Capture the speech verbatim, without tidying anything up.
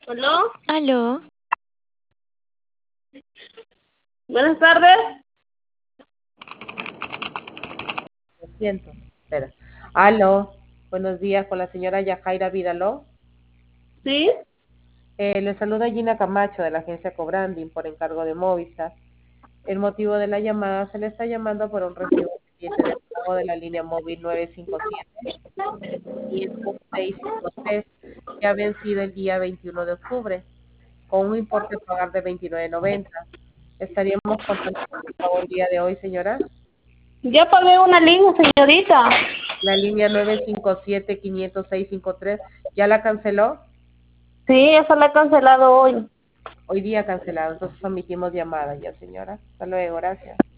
¿Aló? Aló, Buenas tardes. Lo siento, espera. Aló, buenos días con la señora Yajaira Vidaló. ¿Sí? Eh, le saluda Gina Camacho de la agencia Cobranding por encargo de Movistar. El motivo de la llamada se le está llamando por un recibo pendiente de pago de la línea móvil nueve cinco siete, cinco seis cinco tres que ha vencido el día veintiuno de octubre con un importe a pagar de veintinueve noventa. Estaríamos contando con el pago el día de hoy, señora. Ya pagué una línea, señorita. La línea nueve cinco siete, cinco seis cinco tres, ¿ya la canceló? Sí, esa la he cancelado hoy. Hoy día cancelado, entonces omitimos llamada ya, señora. Hasta luego, gracias.